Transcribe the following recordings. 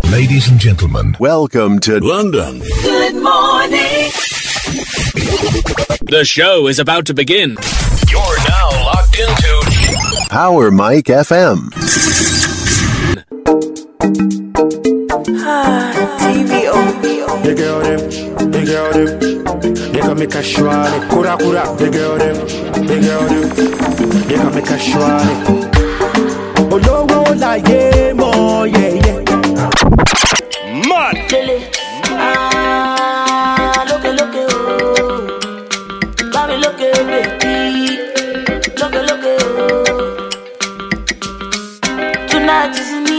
Ladies and gentlemen, welcome to London. Good morning. The show is about to begin. You're now locked into Power Mike FM. The girl them, they can make a shwari, kura, the girl them, they can make a shwari. Olowo la ye mo, yeah. Mad! Look, oh. Mami, look, baby. Look, oh. Tonight is me,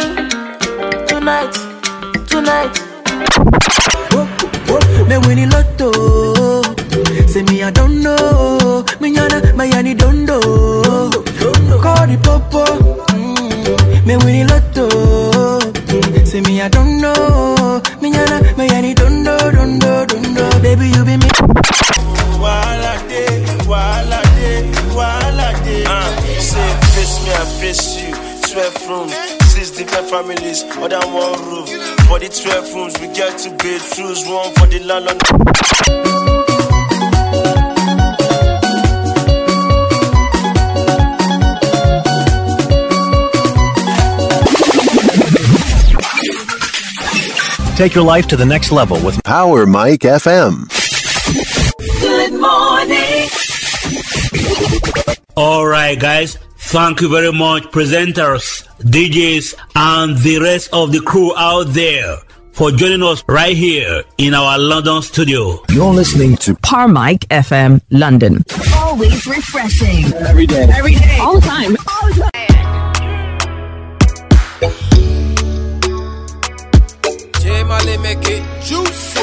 Tonight. Me winning lotto. Say me I don't know. Me yana, Miami don't know. Call the popo. Me winning lotto. Say me I don't know. Me yana, Miami don't know. Baby you be me. Wala day. Say face me, I face you. 12 rooms, 6 different families, under one roof. For the 12 rooms, we get 2 bedrooms, one for the landlord. take your life to the next level with Power Mike FM. Good morning. All right, guys. Thank you very much, presenters, DJs, and the rest of the crew out there for joining us right here in our London studio. You're listening to Power Mike FM, London. Always refreshing. Every day. All the time. J Mali, make it juicy.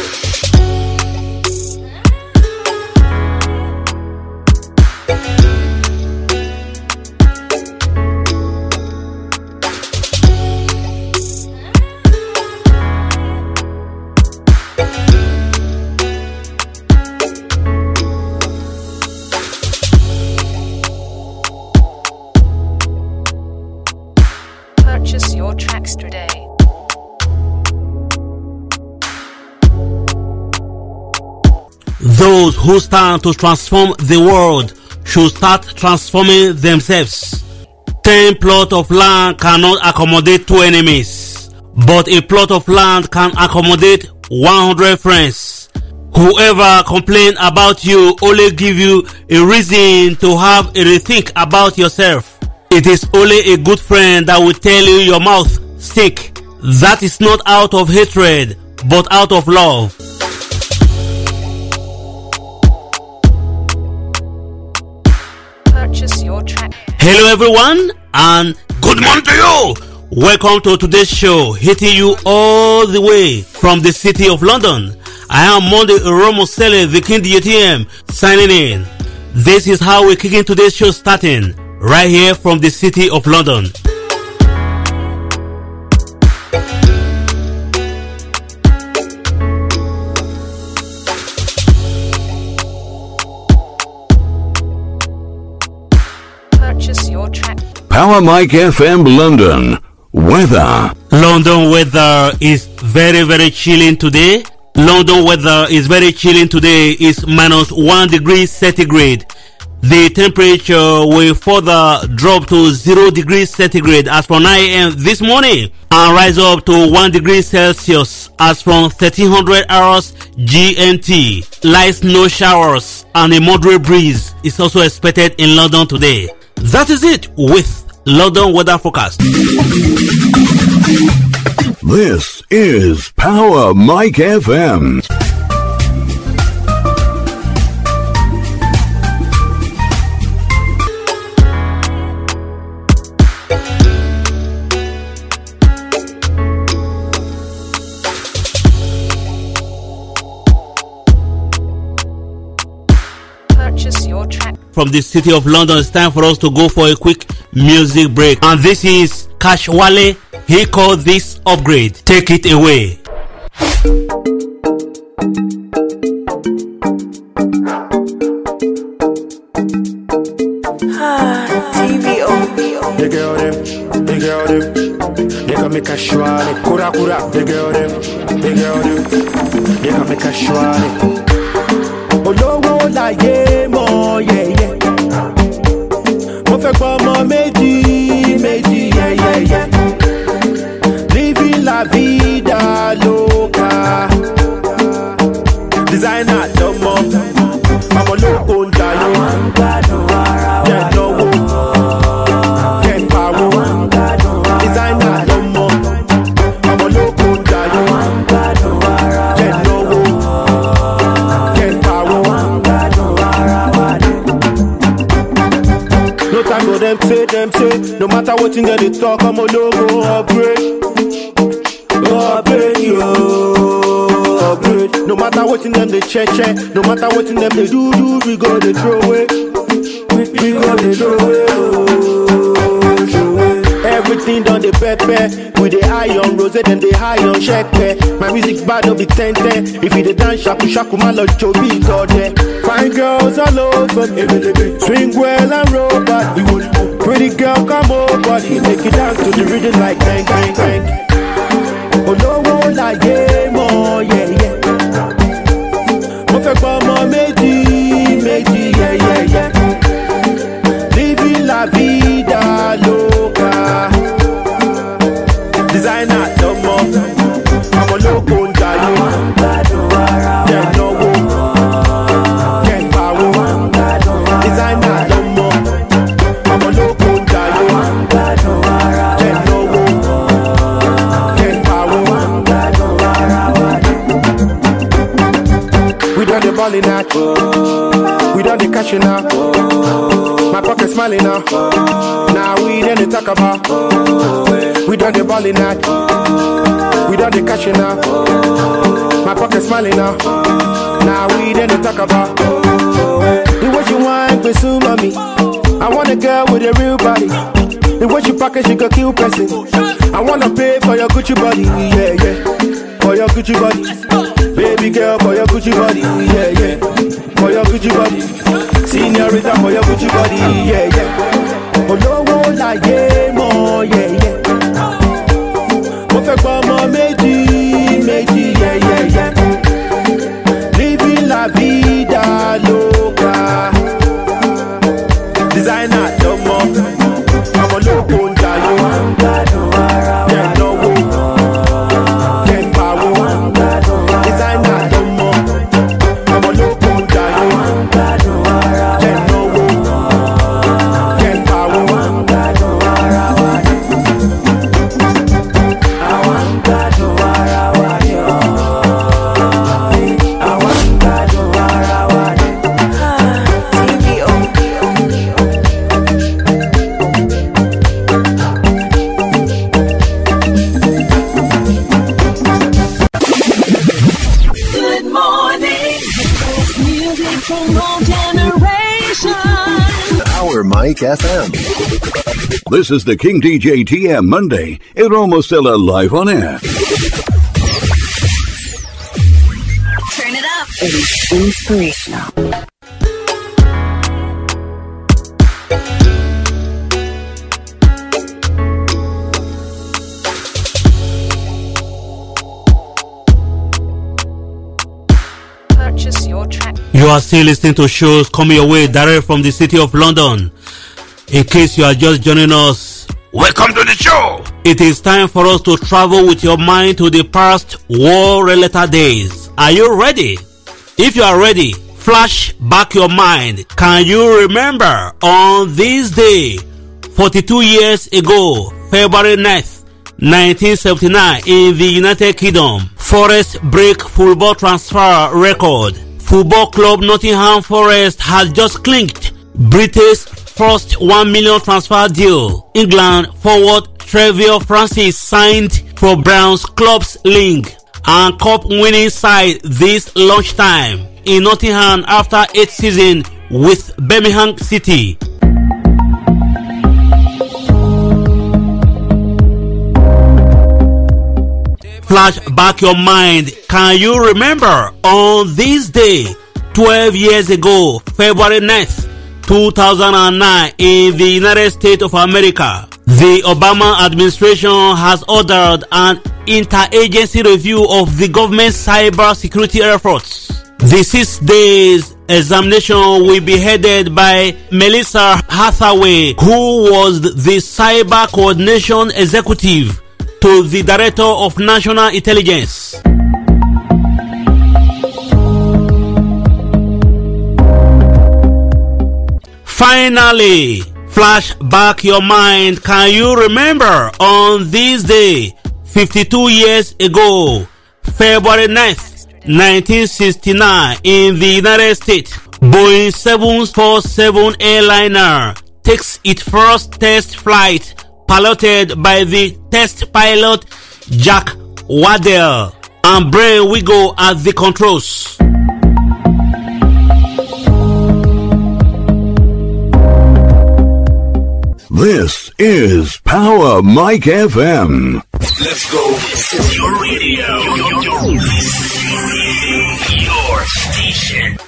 Purchase your tracks today. Those who stand to transform the world should start transforming themselves. 10 plots of land cannot accommodate 2 enemies, but a plot of land can accommodate 100 friends. Whoever complain about you only give you a reason to have a rethink about yourself. It is only a good friend that will tell you your mouth stink. That is not out of hatred, but out of love. Purchase your track. Hello everyone, and good morning to you. Welcome to today's show, hitting you all the way from the city of London. I am Monday Romosele, the King DTM, signing in. This is how we're kicking today's show, starting right here from the city of London. Purchase your track. Power Mike FM London. Weather. London weather is very, very chilling today. London weather is very chilling today. It's minus 1 degree centigrade. The temperature will further drop to 0 degrees centigrade as from 9 a.m. this morning and rise up to 1 degree Celsius as from 1300 hours GMT. Light snow showers and a moderate breeze is also expected in London today. That is it with London weather forecast. This is Power Mike FM. Purchase your track. From the city of London, it's time for us to go for a quick music break. And this is Cash Wale. He called this Upgrade. Take it away. The girl them, they can can make a shwale. Kura kura, big girl them. They can make a shwale. Olowo la ye mo, yeah, yeah. Mo fẹ́ gbọ́ ọmọ méjì, yeah, yeah. Living la vida loca. Designer lomo, I'm a loco jayo. Get lowo, get power. Designer lomo, I'm a loco jayo. Get lowo, get power. No time for them say. No matter what you get, they talk, I'm a logo upgrade. Upgrade, yo. Upgrade. No matter what in them they check. No matter what in them they do, we go they throw away. We go they throw away. Everything done they pepper. With the eye on rose, then they high on check. My music bad, don't be 10. If you the dance shaku, my lord Joby got there. Fine girls all over, swing well and roll back. Pretty girl come over, he make it dance to the rhythm like bang, bang, bang. Olowo la ye mo, yeah, yeah. Mo fẹ́ gbọ́ ọmọ méjì, yeah, yeah, yeah. Living la vida loca. Designer lomo, I'm a loco jayo. Get lowo, get power. Designer lomo, I'm a loco jayo. Get lowo, get power. We done the balling out, we done the cashing out. My pocket smiling now. Now we done the talk about. We done the balling out, we done the cashing out. My pocket smiling now. Now we done the talk about. Do what you want, pursue mommy. I want a girl with a real body. The way she package, she got kill person. I wanna pay for your Gucci body, yeah, yeah. For your Gucci body, baby girl, for your Gucci body, yeah, yeah. For your Gucci body, señorita, for your Gucci body, yeah, yeah. Olowo la ye mo, yeah, yeah. Mo fẹ́ gbọ́ ọmọ méjì, yeah, yeah, yeah. Living la vida loca. Designer lomo, I'm a loco jayo. Get lowo, get power. Designer lomo, I'm a loco jayo. Get lowo, get power. Good morning. Music from all generations. Our Mike FM. This is the King DJ TM Monday. It almost still live on air. Turn it up. It is inspirational. Purchase your track. You are still listening to shows coming your way direct from the city of London. In case you are just joining us, welcome to the show. It is time for us to travel with your mind to the past war-related days. Are you ready? If you are ready, flash back your mind. Can you remember on this day, 42 years ago, February 9th, 1979, in the United Kingdom, Forest break football transfer record. Football club Nottingham Forest has just clinched Britain's first $1 million transfer deal. England forward Trevor Francis signed for Browns Clubs League and cup winning side this lunchtime in Nottingham after 8 seasons with Birmingham City. Flash back your mind. Can you remember on this day, 12 years ago, February 9th, 2009 in the United States of America, the Obama administration has ordered an interagency review of the government's cyber security efforts. The 6 days examination will be headed by Melissa Hathaway, who was the cyber coordination executive to the Director of National Intelligence. Finally, flash back your mind. Can you remember on this day, 52 years ago, February 9th, 1969, in the United States, Boeing 747 airliner takes its first test flight, piloted by the test pilot Jack Waddell and Brian Wiggle at the controls. This is Power Mike FM. Let's go. This is your radio. Your station.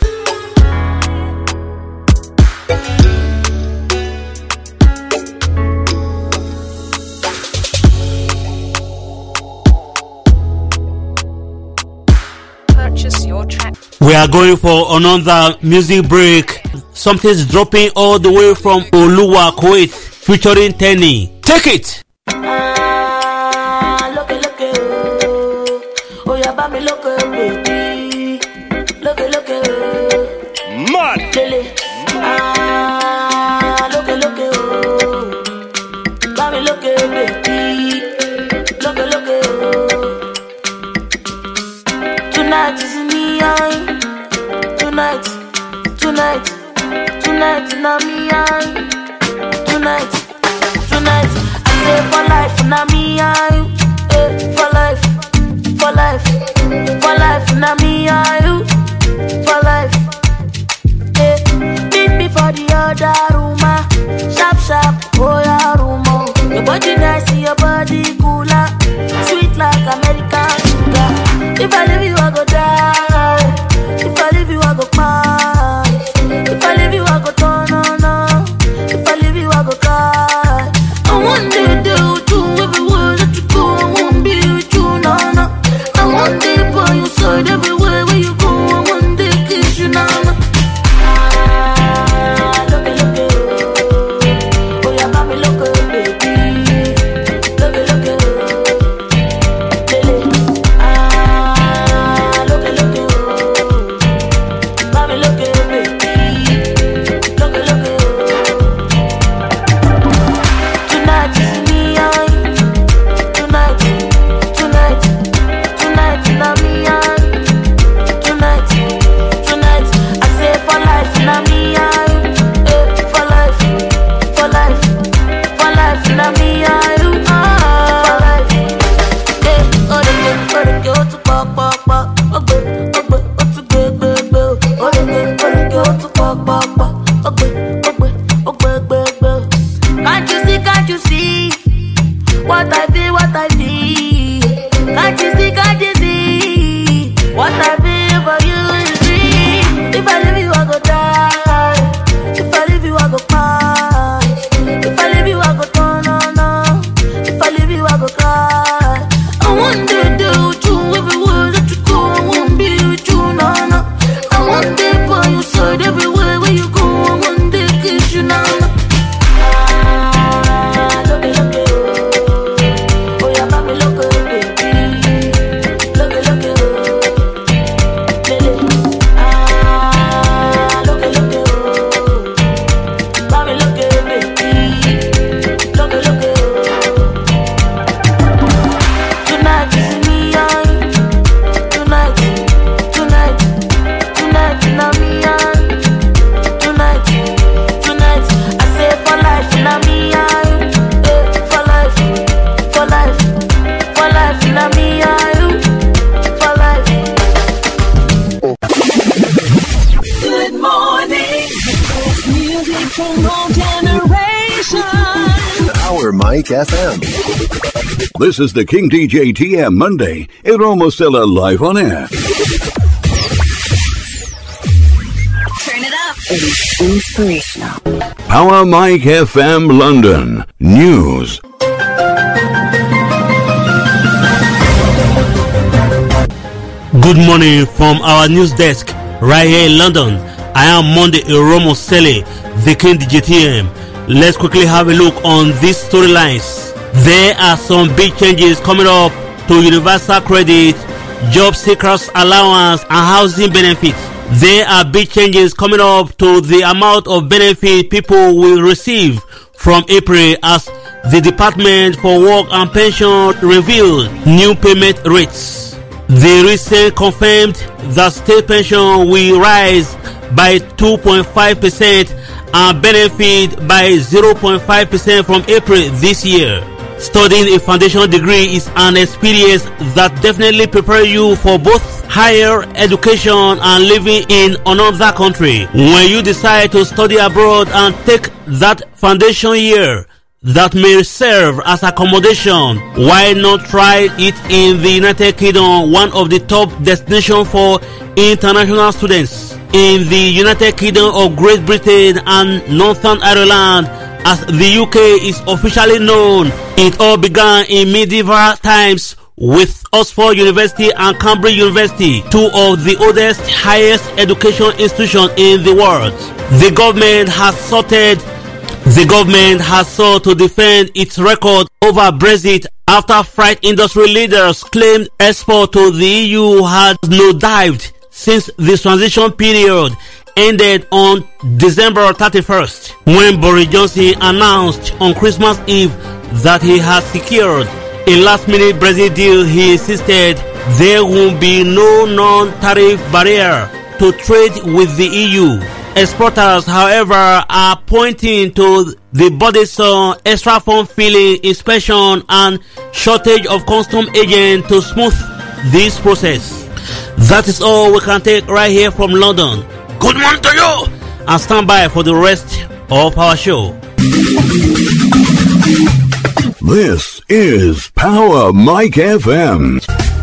Purchase your track. We are going for another music break. Something's dropping all the way from Oluwa, Kuwait, featuring Tenny. Take it! Mad! Tonight is me, tonight, na me, tonight, I say for life, na me, for life, na me, for life, meet me for the other room, sharp, oh yeah, room, your body nice, your body cooler, sweet like American sugar. If I leave you, I go die. If I leave you, I go cry. If I leave you, I go turn on. If I leave you, I go cry. I want to do everywhere that you go. I won't be with you, no. I want to by your side everywhere where you go. I want to kiss you, no. Oh yeah, mommy, look at baby. Look at Can't you see what I feel? Can't you see what I feel for you is real? If I leave you, I go die. If I leave you, I go cry. If I leave you, I go turn on. If I leave you, I go cry. I want to do with you everywhere that you go. I won't be with you, no. I want to by your side everywhere where you go. I want to kiss you, no. Mike FM. This is the King DJ TM Monday. Roma Stella live on air. Turn it up. It is inspirational. Power Mike FM London News. Good morning from our news desk right here in London. I am Monday Iromo Sele, the King DJTM. Let's quickly have a look on these storylines. There are some big changes coming up to universal credit, job seekers allowance and housing benefits. There are big changes coming up to the amount of benefit people will receive from April as the Department for Work and Pension revealed new payment rates. The recent confirmed that state pension will rise by 2.5% and benefit by 0.5% from April this year. Studying a foundation degree is an experience that definitely prepares you for both higher education and living in another country. When you decide to study abroad and take that foundation year that may serve as accommodation, why not try it in the United Kingdom, one of the top destinations for international students? In the United Kingdom of Great Britain and Northern Ireland, as the UK is officially known, it all began in medieval times with Oxford University and Cambridge University, two of the oldest, highest education institutions in the world. The government has sought to defend its record over Brexit after freight industry leaders claimed export to the EU had no-dived since the transition period ended on December 31st, when Boris Johnson announced on Christmas Eve that he had secured a last-minute Brexit deal. He insisted there would be no non-tariff barrier to trade with the EU. Exporters, however, are pointing to the burdensome extra form filling, inspection and shortage of custom agents to smooth this process. That is all we can take right here from London. Good morning to you, and stand by for the rest of our show. This is Power Mike FM.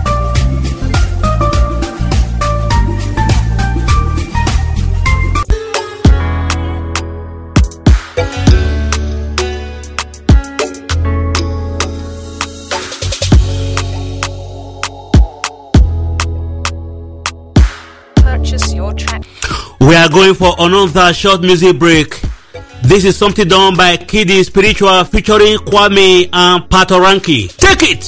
Purchase your track. We are going for another short music break. This is something done by Kiddy Spiritual featuring Kwame and Patoranki. Take it!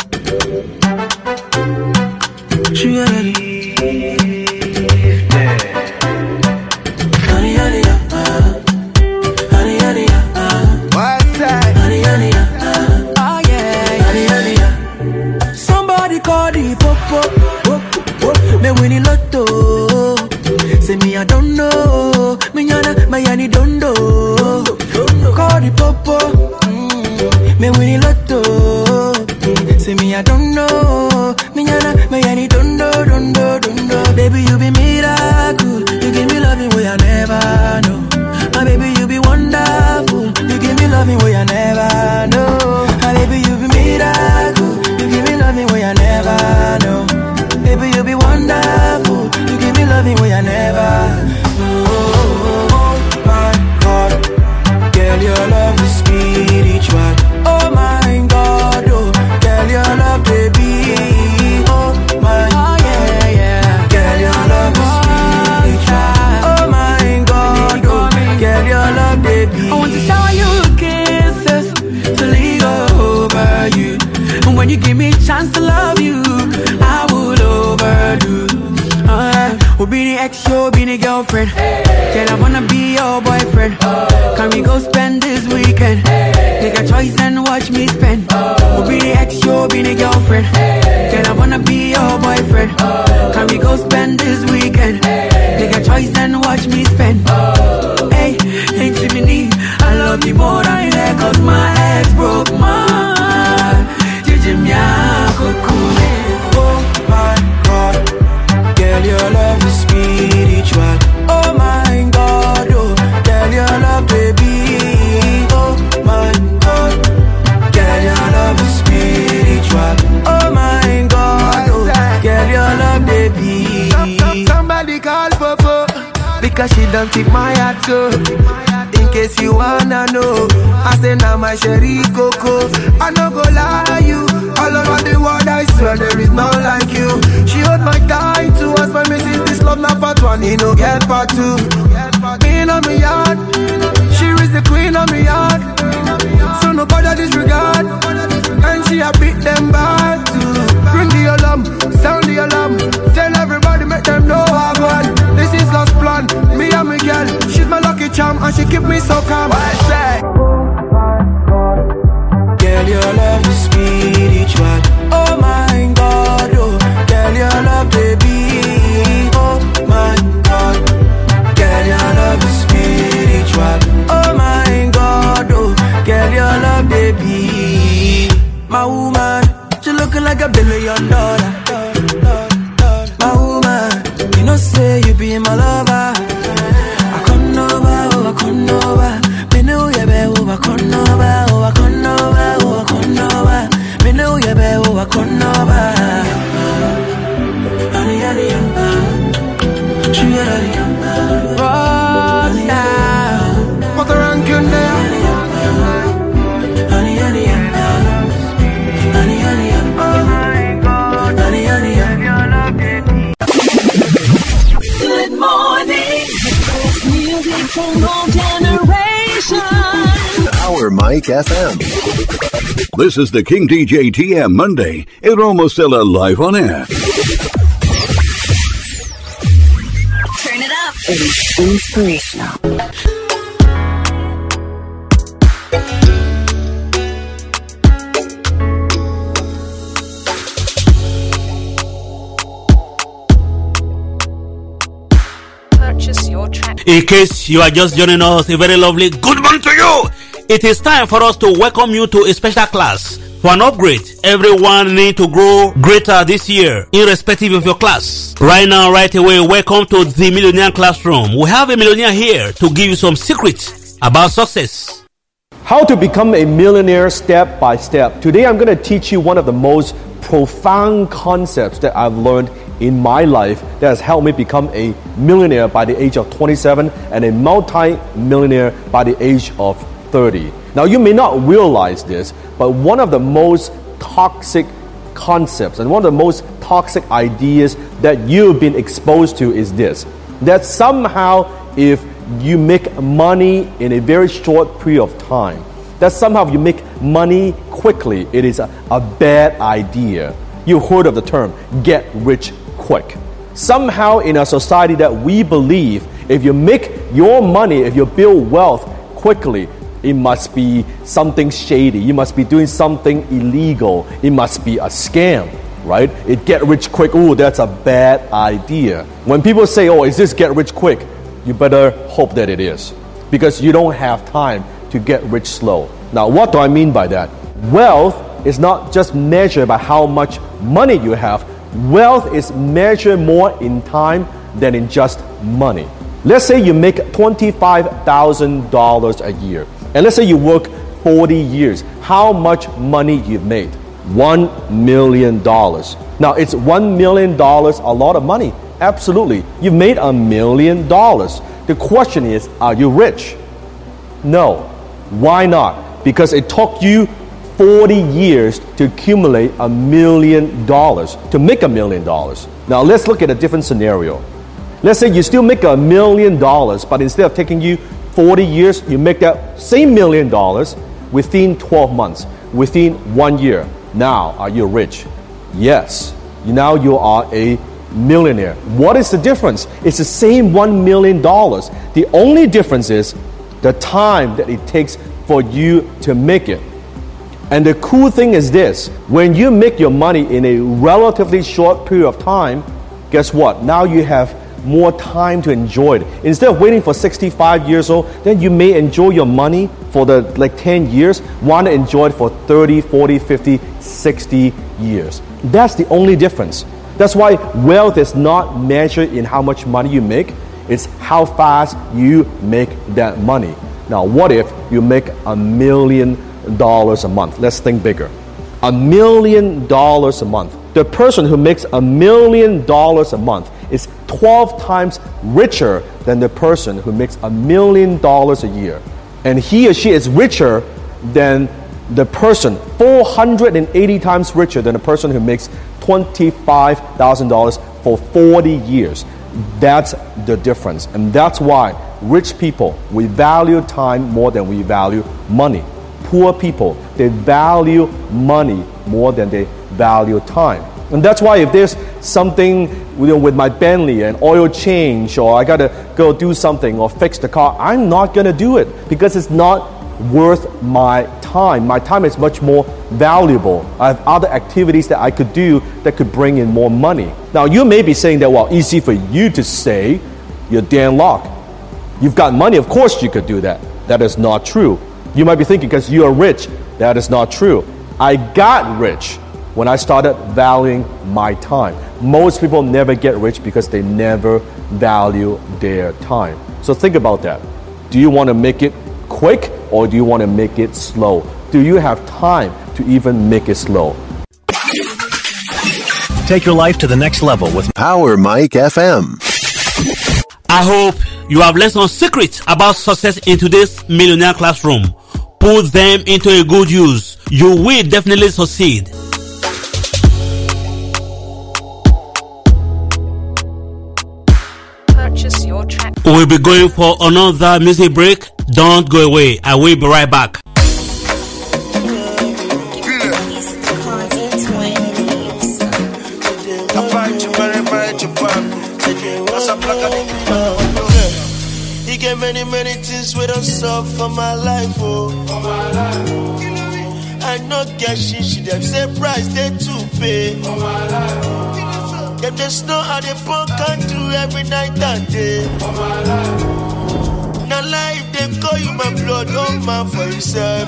Somebody call the popo, me winning lotto. Say me I don't know, me yana, my yani don't know. Call the popo, me winning lotto. Say me I don't know, me yana, my yani don't know. Baby you be miracle, you give me loving way I never know. My baby you be wonderful, you give me loving way I never know. My baby you be miracle, you give me loving way I never know. Baby you be wonderful, you give me loving way I never. Oh my God, girl your love is spiritual. Oh my God, oh girl your love baby. Oh my God, girl your love is spiritual. Oh my God, oh girl your love baby. I want to shower you kisses to leave over you. And when you give me a chance to love you, I would overdo. We'll be the ex, you'll be the girlfriend. Girl, I wanna be your boyfriend. Can we go spend this weekend? Take a choice and watch me spend. We'll be the ex, you'll be the girlfriend. Girl, I wanna be your boyfriend. Can we go spend this weekend? Take a choice and watch me spend. Hey, ain't to me need. I love you more than that, cause my ex broke my heart. Oh my God, girl, your love is spiritual. Oh my God, oh, girl, your love, baby. Oh my God, girl, your love is spiritual. Oh my God, oh, girl, your love, baby. Somebody cause she don't take my heart go. In case you wanna know, I say now my sherry coco. I no go lie you, all over the world I swear there is no like you. She hold my tight to us my message, this love not part one, he no get part two. In on me yard, she is the queen of me yard. So no bother disregard, and she a beat them bad too. Bring the alarm, sound the alarm, tell everybody make them know I won. This is God's plan, me and my girl, she's my lucky charm and she keep me so calm. I say, girl, your love is spiritual. Oh my God, oh, girl, your love, baby. Oh my God, girl, your love is spiritual. Oh my God, oh, girl, your love, baby. My woman, she looking like $1 billion. My woman, you know say you be my lover. I come over, oh I come over. Me know you be, oh I come over, oh I come over, oh I come over. Me know you be, oh I come over. Rosa, what the rank you there? Good morning. Music from all generations. Power Mike FM. This is the King DJ TM Monday. Eromostella live on air. Turn it up. It's inspirational. Purchase your track. In case you are just joining us, a very lovely good morning to you. It is time for us to welcome you to a special class. For an upgrade, everyone need to grow greater this year, irrespective of your class. Right now, right away, welcome to the Millionaire Classroom. We have a millionaire here to give you some secrets about success. How to become a millionaire step by step. Today, I'm going to teach you one of the most profound concepts that I've learned in my life that has helped me become a millionaire by the age of 27 and a multi-millionaire by the age of 30. Now, you may not realize this, but one of the most toxic concepts and one of the most toxic ideas that you've been exposed to is this: that somehow if you make money in a very short period of time, that somehow if you make money quickly, it is a bad idea. You heard of the term, get rich quick. Somehow in a society that we believe if you make your money, if you build wealth quickly, it must be something shady. You must be doing something illegal. It must be a scam, right? It get rich quick. Ooh, that's a bad idea. When people say, oh, is this get rich quick? You better hope that it is, because you don't have time to get rich slow. Now, what do I mean by that? Wealth is not just measured by how much money you have. Wealth is measured more in time than in just money. Let's say you make $25,000 a year. And let's say you work 40 years. How much money you've made? $1 million. Now, it's $1 million a lot of money? Absolutely. You've made $1 million. The question is, are you rich? No. Why not? Because it took you 40 years to accumulate $1 million, to make $1 million. Now, let's look at a different scenario. Let's say you still make $1 million, but instead of taking you 40 years, you make that same $1 million within 12 months, within 1 year. Now, are you rich? Yes. Now you are a millionaire. What is the difference? It's the same $1 million. The only difference is the time that it takes for you to make it. And the cool thing is this: when you make your money in a relatively short period of time, guess what? Now you have more time to enjoy it. Instead of waiting for 65 years old, then you may enjoy your money for the 10 years, want to enjoy it for 30, 40, 50, 60 years. That's the only difference. That's why wealth is not measured in how much money you make, it's how fast you make that money. Now, what if you make $1 million a month? Let's think bigger. $1 million a month. The person who makes $1 million a month is 12 times richer than the person who makes $1 million a year. And he or she is richer than the person, 480 times richer than the person who makes $25,000 for 40 years. That's the difference. And that's why rich people, we value time more than we value money. Poor people, they value money more than they value time. And that's why if there's something with my Bentley, an oil change, or I got to go do something or fix the car, I'm not going to do it because it's not worth my time. My time is much more valuable. I have other activities that I could do that could bring in more money. Now, you may be saying that, well, easy for you to say, you're Dan Lok. You've got money, of course you could do that. That is not true. You might be thinking because you are rich. That is not true. I got rich when I started valuing my time. Most people never get rich because they never value their time. So think about that. Do you want to make it quick or do you want to make it slow? Do you have time to even make it slow? Take your life to the next level with Power Mike FM. I hope you have learned some secrets about success in today's millionaire classroom. Put them into a good use. You will definitely succeed. Purchase your track. We'll be going for another music break. Don't go away. I will be right back. He gave many things we don't solve for my life, oh. I know get she them say price they to pay. Them just know how they punk and do every night and day. Now life they call you my blood, oh man for himself.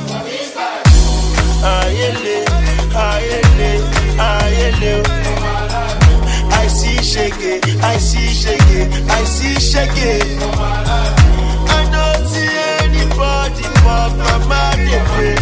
I see shake, I see shake. I don't see anybody but my mind they pray.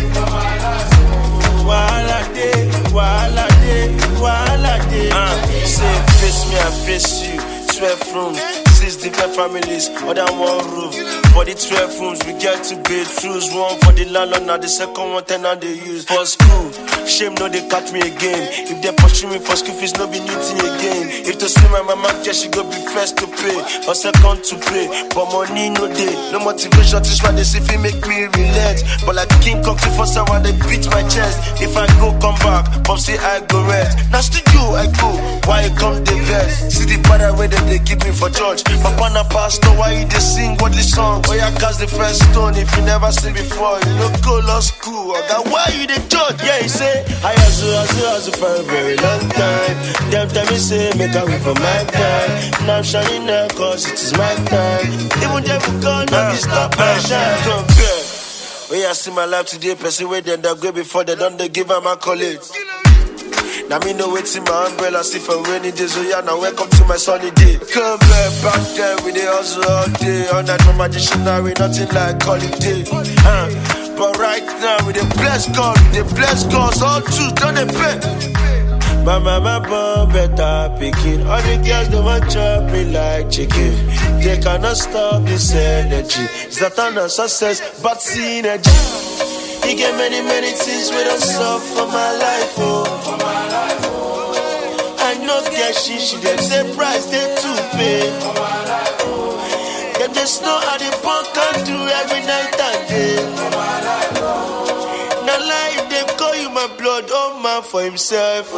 Wala day. Say face me, I face you. 12 rooms, 6 different families, under one roof. For the 12 rooms, we get 2 bedrooms. One for the landlord, now the second one tenant they use. For school, shame no they catch me again. If they push me for school fees, no be meeting again. If to see my mama, just she go be first to pay, or second to pay. But money no day, no motivation. This why they say if make me relent. But like King Kong to first when they beat my chest. If I go come back, Pop say I go rest. Now studio I go, why you come the best? See the father where they keep me for church. Papa na pastor, why you they sing godly songs? Why you cast the first stone if you never seen before? You no go law school, okay? Why you the judge? Yeah, he say I hustle for a very long time. Them tell me say make a way for my time. Now I'm shining now cause it is my time. Even them who can't not stop my shine. Compare. When I see my life today, person where they go before they don't they give her my college. Now me know what's in my umbrella, see for rainy days, so yeah, now welcome to my sunny day. Come back there with the hustle all day, all night from my dictionary, nothing like holiday. But right now with the blessed God, all truth, don't they pay? My mama born better picking, all the girls they want chop me like chicken. They cannot stop this energy, it's not on success, but synergy. He gave many things we don't solve for my life, oh. I know get she them say price they to pay. Them just know how they punk and do every night and day. Now life they call you my blood, oh man for himself.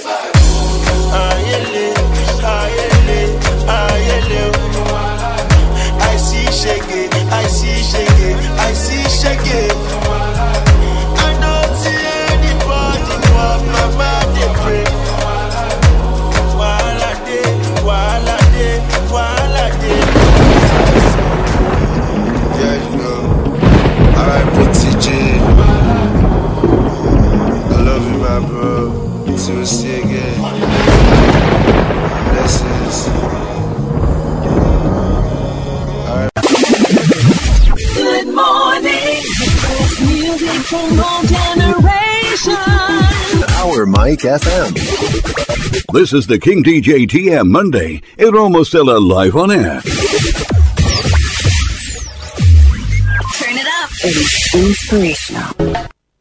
I see shake, I see shake. I don't see anybody but my mind they pray. Wala day. Yeah, you know, R.I.P. TJ. I love you, my bro. Till we see again. Blessings. Good morning. Music from all generations. Power Mike Mike FM. This is the King DJ TM Monday. Roma Stella live on air. Turn it up. It is inspirational.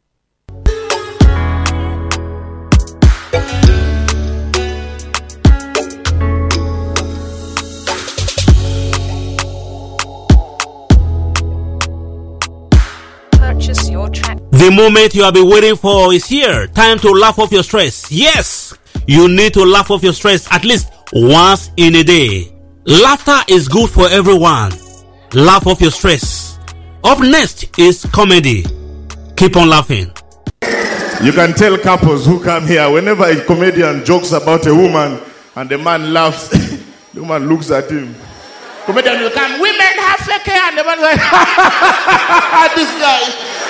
Purchase your track. The moment you have been waiting for is here. Time to laugh off your stress. Yes, you need to laugh off your stress at least once in a day. Laughter is good for everyone. Laugh off your stress. Up next is comedy. Keep on laughing. You can tell couples who come here, whenever a comedian jokes about a woman and the man laughs, the woman looks at him. Comedian will come, women have fake hair, and the man like, this guy.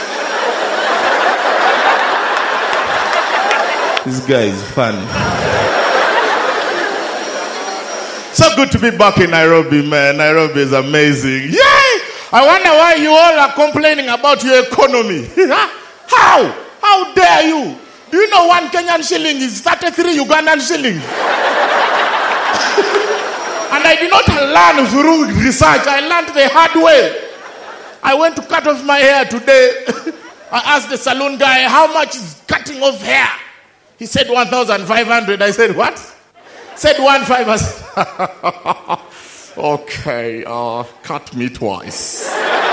This guy is fun. So good to be back in Nairobi, man. Nairobi is amazing. Yay! I wonder why you all are complaining about your economy. How? How dare you? Do you know 1 Kenyan shilling is 33 Ugandan shillings? And I did not learn through research. I learned the hard way. I went to cut off my hair today. I asked the salon guy, how much is cutting off hair? He said 1,500. I said, what? Said 1,500. I said, okay, cut me twice.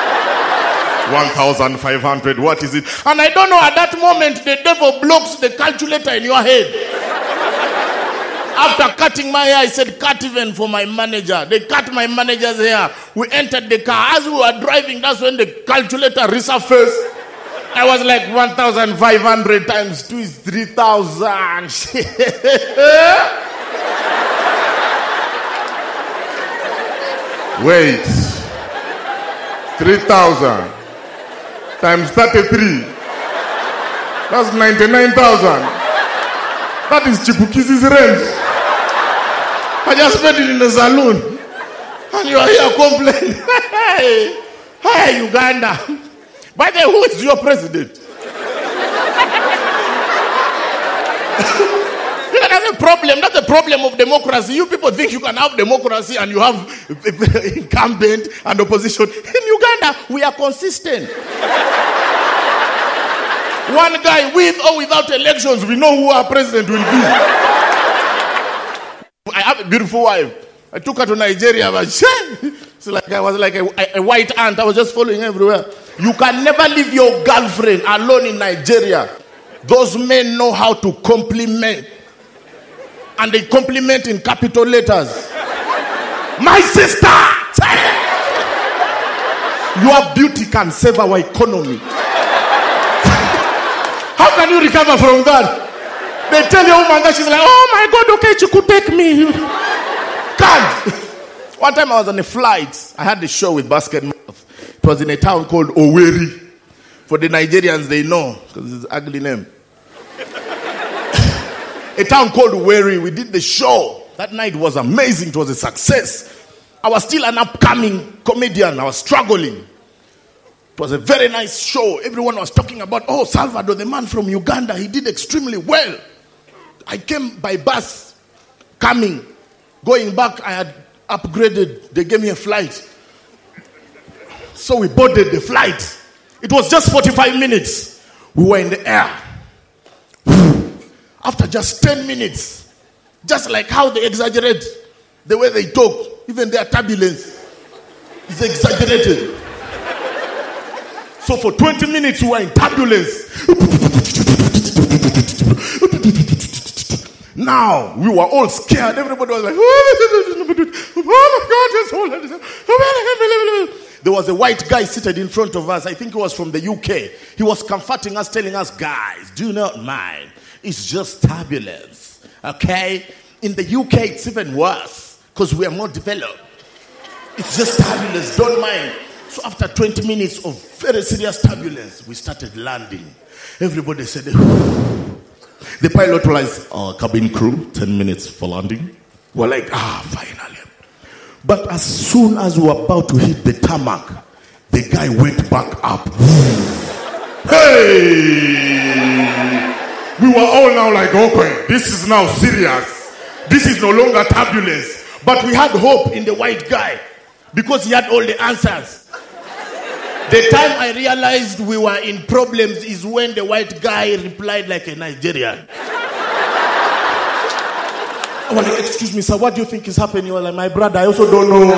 1,500, what is it? And I don't know, at that moment, the devil blocks the calculator in your head. After cutting my hair, I said, cut even for my manager. They cut my manager's hair. We entered the car. As we were driving, that's when the calculator resurfaced. I was like, 1,500 times 2 is 3,000. Wait. 3,000 times 33. That's 99,000. That is Chipukizi's rent. I just paid it in the saloon. And you are here complaining. Hey, Uganda. By the way, who is your president? That's a problem. That's the problem of democracy. You people think you can have democracy and you have incumbent and opposition. In Uganda, we are consistent. One guy, with or without elections, we know who our president will be. I have a beautiful wife. I took her to Nigeria. So like I was like a white ant. I was just following everywhere. You can never leave your girlfriend alone in Nigeria. Those men know how to compliment. And they compliment in capital letters. My sister! Your beauty can save our economy. How can you recover from that? They tell your woman that she's like, oh my God, okay, she could take me. Can't. One time I was on a flight. I had the show with Basket Mouth. It was in a town called Owerri. For the Nigerians, they know, because it's an ugly name. A town called Owerri. We did the show. That night was amazing. It was a success. I was still an upcoming comedian. I was struggling. It was a very nice show. Everyone was talking about, oh, Salvador, the man from Uganda, he did extremely well. I came by bus, coming. Going back, I had upgraded. They gave me a flight. So we boarded the flight. It was just 45 minutes. We were in the air. After just 10 minutes, just like how they exaggerate the way they talk, even their turbulence is exaggerated. So for 20 minutes we were in turbulence. Now we were all scared. Everybody was like, oh my God. There was a white guy seated in front of us. I think he was from the UK. He was comforting us, telling us, guys, do not mind. It's just turbulence. Okay? In the UK, it's even worse because we are more developed. It's just turbulence. Don't mind. So after 20 minutes of very serious turbulence, we started landing. Everybody said, the pilot was like, cabin crew, 10 minutes for landing. We're like, finally. But as soon as we were about to hit the tarmac, the guy went back up. Hey! We were all now like, okay, this is now serious. This is no longer turbulence. But we had hope in the white guy because he had all the answers. The time I realized we were in problems is when the white guy replied like a Nigerian. I was like, excuse me, sir, what do you think is happening? You were like, my brother, I also don't know.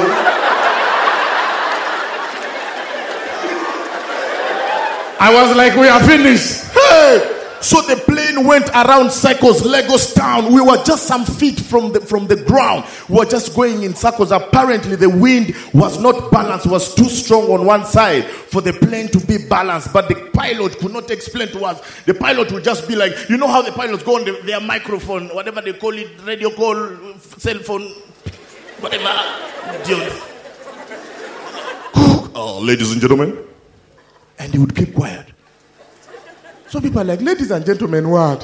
I was like, we are finished. Hey! So the plane went around circles, Lagos town. We were just some feet from the ground. We were just going in circles. Apparently the wind was not balanced, was too strong on one side for the plane to be balanced. But the pilot could not explain to us. The pilot would just be like, you know how the pilots go on their microphone, whatever they call it, radio call, cell phone, whatever. Ladies and gentlemen. And he would keep quiet. So people are like, ladies and gentlemen, what?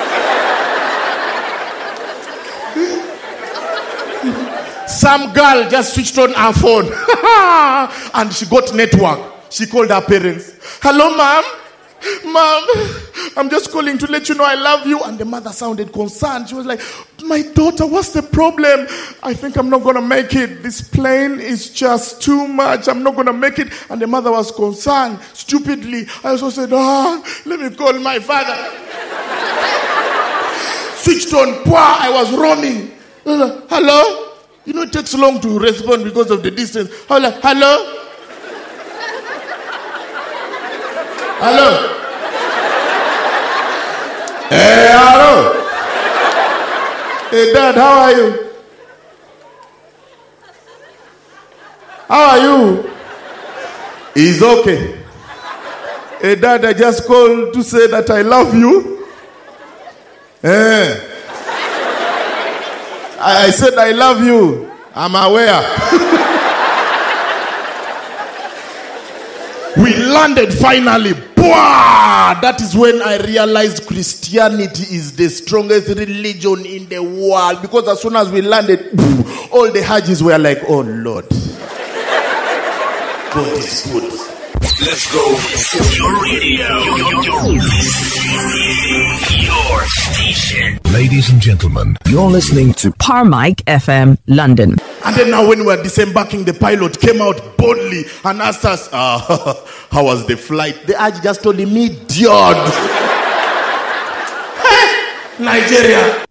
Some girl just switched on her phone. And she got network. She called her parents. Hello, ma'am. Mom, I'm just calling to let you know I love you. And the mother sounded concerned. She was like, my daughter, what's the problem? I think I'm not going to make it. This plane is just too much. I'm not going to make it. And the mother was concerned. Stupidly, I also said, let me call my father. Switched on. I was running. Hello? You know, it takes long to respond because of the distance. Hello? Hello? Hey, hello? Hey, Dad, how are you? How are you? He's okay. Hey, Dad, I just called to say that I love you. I said I love you. I'm aware. We landed finally. That is when I realized Christianity is the strongest religion in the world. Because as soon as we landed, all the Hajis were like, oh Lord, God is good. Let's go. Your radio. Your station. Ladies and gentlemen, you're listening to Parmic FM, London. And then now when we were disembarking, the pilot came out boldly and asked us, how was the flight? The Hajj just told him, idiot. Nigeria.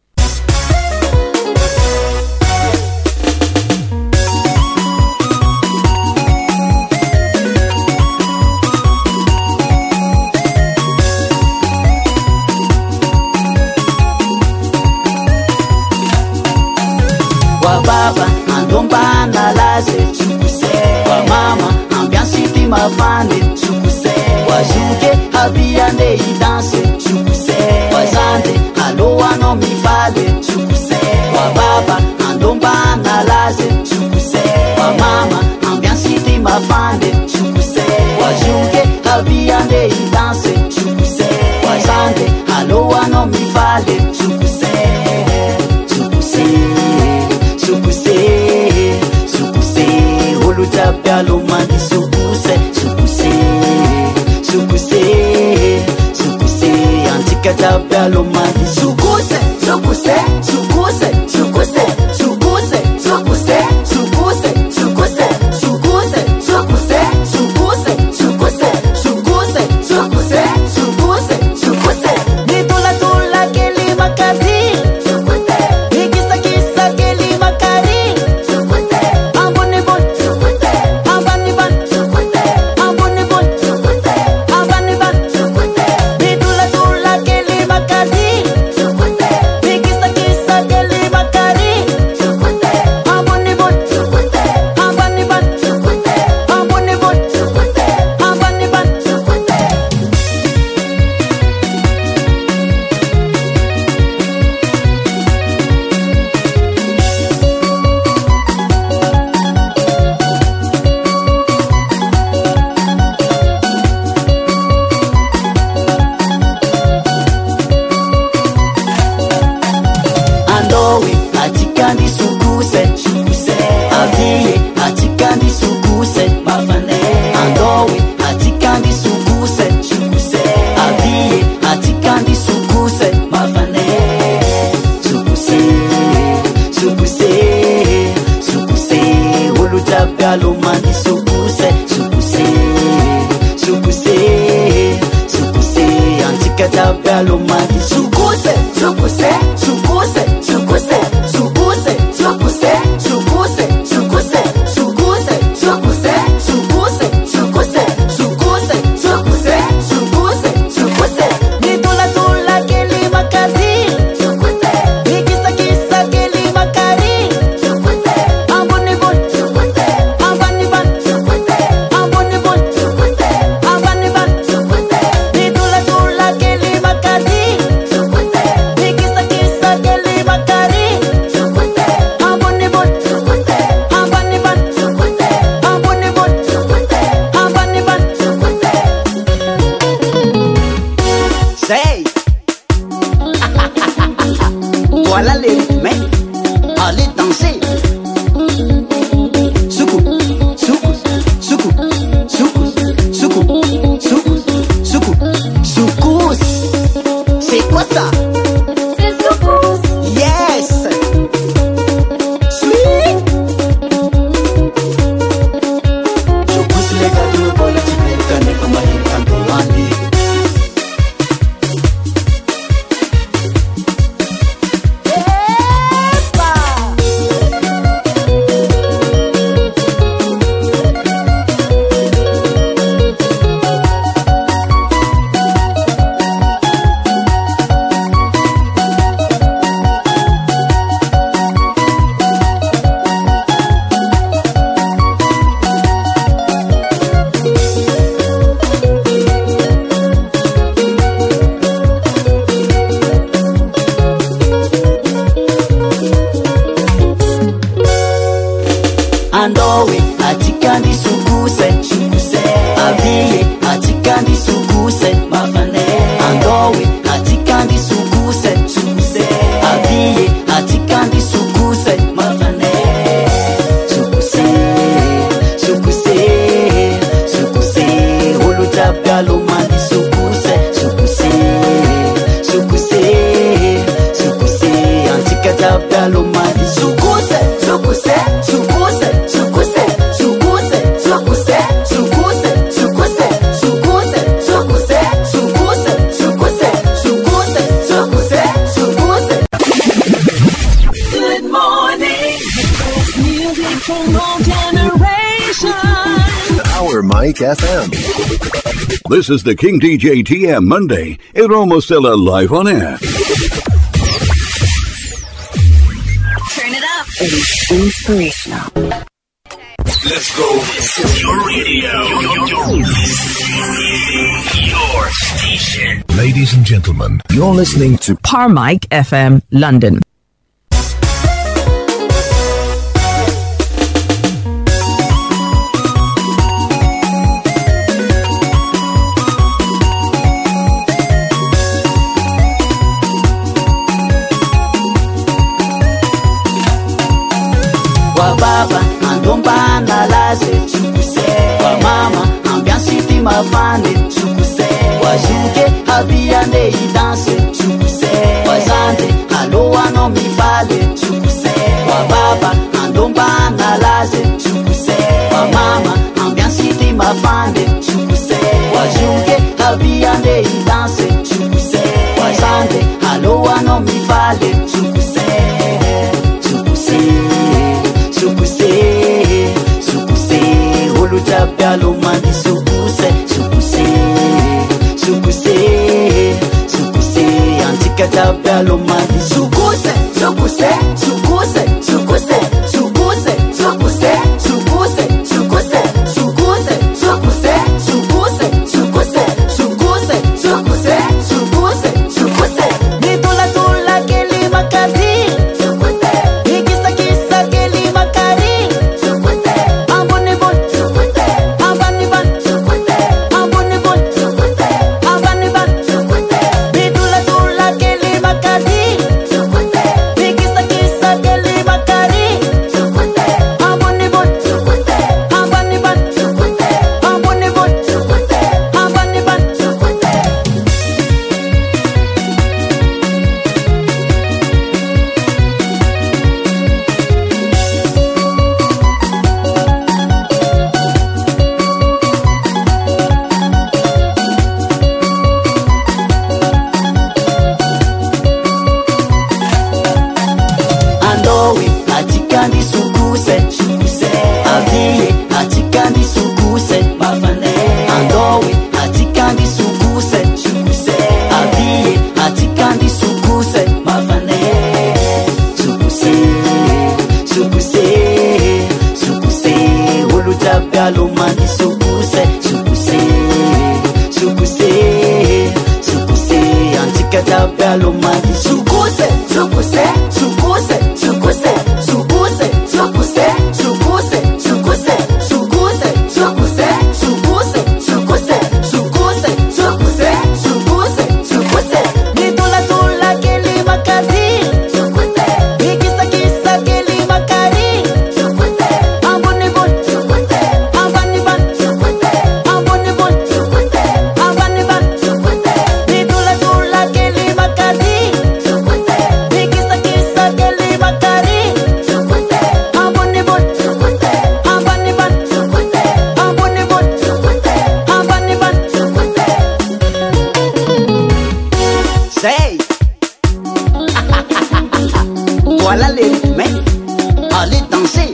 Baba, andomba na laze, chukuse. Wa mama, ambiance ti mafande, chukuse. Wa juke, habiande idanse, chukuse. Wa zande, aloa no mi fale, chukuse. Wa baba, andomba na laze, chukuse. Wa mama, ambiance ti mafande, chukuse. Wa juke, habiande idanse, chukuse. Wa zande, aloa no mi fale, chukuse. Olo mandi sukuse, antika tabelo mandi sukuse, nitula tula keli makati, nikisa kisa keli makari, amboni bon. Andowe atikandi sukuse Avie atikandi sukuse Mafane Andowe atikandi sukuse Avie atikandi sukuse Mafane Sukuse Olutapyalo mandi sukuse Antikatapyalo mandi sukuse Good morning. Music from all generations. Power Mike FM. This is the King DJ TM Monday. Eromo Stella live on air. Turn it up. It's inspirational. Let's go. This is your radio. Your station. Ladies and gentlemen, you're listening to Power Mike FM, London. Baba andomba na laze chukuse wa mama ambiance timafane chukuse wajuke habiande idanse chukuse wazande aloa no mifale chukuse wa baba andomba na laze chukuse wa mama ambiance timafane chukuse wajuke habiande idanse chukuse wazande aloa no mifale chukuse Sukuse, olutapyalo mandi sukuse, antikatapyalo mandi sukuse, Nitula tula keli makadi. atikandi sukuse aviye atikandi sukuse andowe atikandi sukuse aviye atikandi sukuse sukuse olutabyalo mandi sukuse antikatabyalo mandi sukuse Voilà les rythmes, allez danser.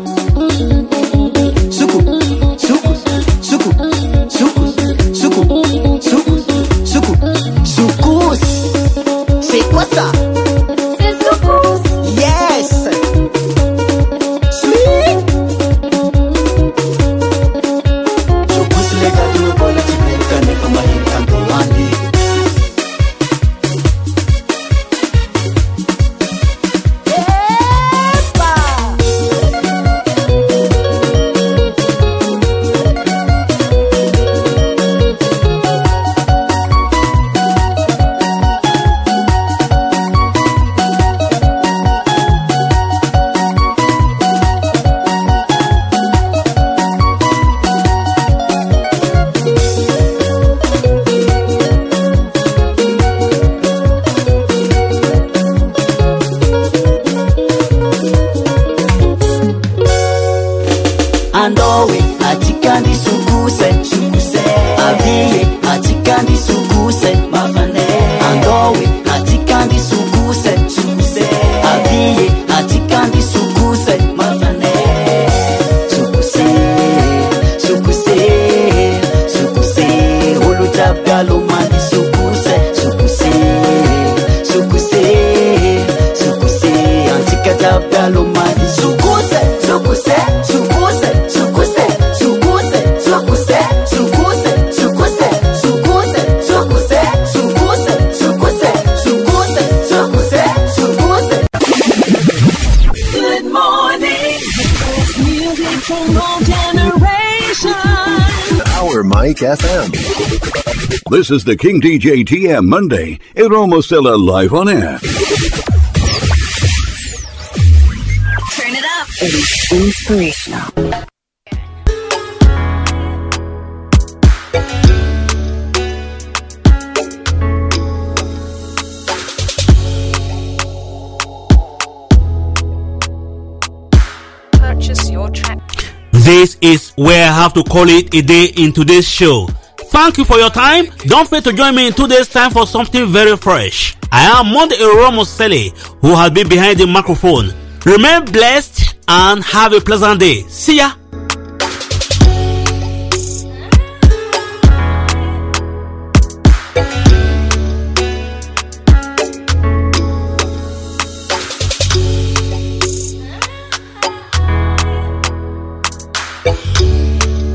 Soukou, soukou, soukou, soukou, soukou, soukou, soukou, soukous. C'est quoi ça? C'est soukous. Yes. Sweet. Soukous les gâteaux, pour les petits canets comme un canto wandi. Andowe atikandi sukuse aviye atikandi sukuse andowe atikandi sukuse aviye atikandi sukuse sukuse olutabyalo mandi sukuse antikatabyalo mandi sukuse Good morning. Music from all generations. Power Mike FM. This is the King DJ TM Monday. Roma Stella live on air. Turn it up. It is inspirational. Purchase your track. This is where I have to call it a day in today's show. Thank you for your time. Don't forget to join me in 2 days' time for something very fresh. I am Monday Eromosele, who has been behind the microphone. Remain blessed and have a pleasant day. See ya.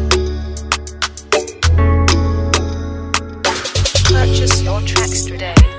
Purchase your tracks today.